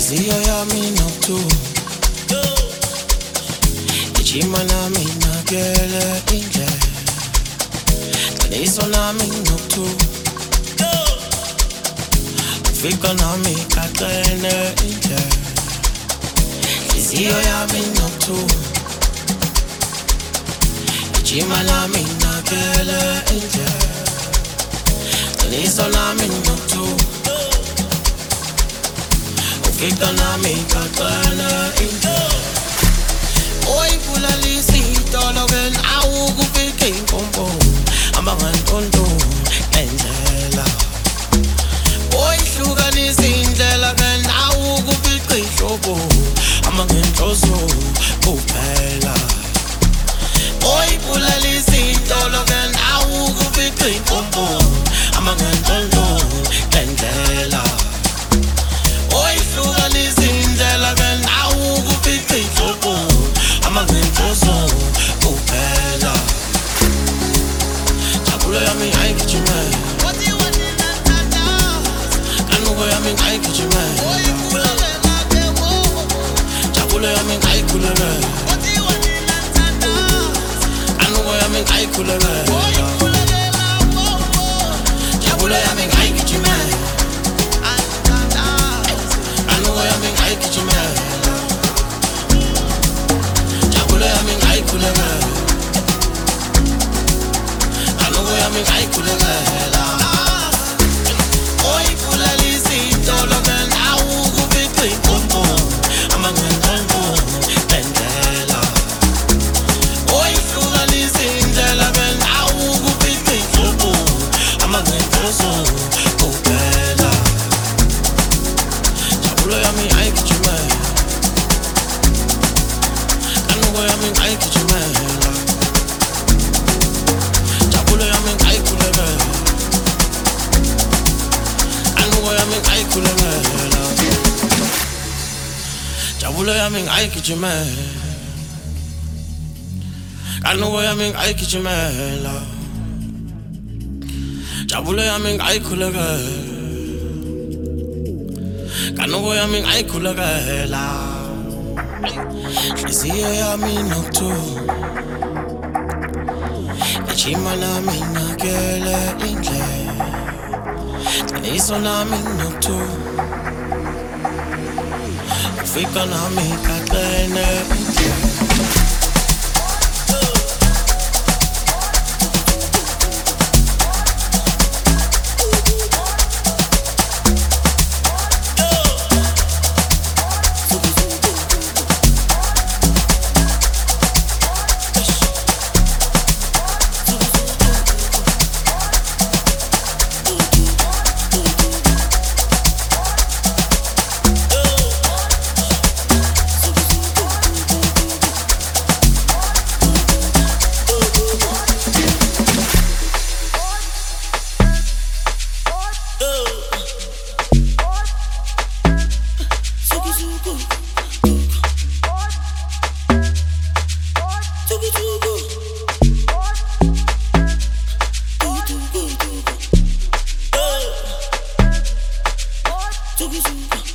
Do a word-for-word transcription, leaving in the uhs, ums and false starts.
Inhliziyo yami inokuthula, ijima nami inakele indlela, qiniso nami inokuthula, ufika nami kaqene indlela. Inhliziyo yami inokuthula, ijima nami inakele indlela, qiniso nami inokuthula, ufika nami kaqene indlela. Oyibulalisa itolo kena awukufika inkompo amangantonto ngendlela. Oyihlukanisa indlela kena awukufika ihlobo amangenhloso kuphela. Oyibulalisa itolo kena awukufika inkompo amangentonto ngendlela. Oyihlukanisa indlela kena awukufika ihlobo amangenhloso kuphela. Jabulo yami ayigijime, kanuko yami ayigijime, jabulo yami ayikhuleke, kanuko yami ayikhuleke, jabulo yami ayigijime, kanuko yami ayigijime, jabulo yami ayikhuleke, kanuko yami ayikhuleke. Oyibulalisa itolo kena awukufika inkompo amangentonto ngendlela. Oyihlukanisa indlela kena awukufika ihlobo amangenhloso kuphela. Jabulo yami ayigijime, kanuko yami ayigijime, jabulo yami ayikhuleke, kanuko yami ayikhuleke, jabulo yami ayigijime, kanuko yami ayigijimela, jabulo yami ayikhuleke, kanuko yami ayikhulekela. Inhliziyo yami inokuthula, ijima nami inakele indlela, qiniso nami inokuthula, ufika nami kaqene indlela. Tuki tuki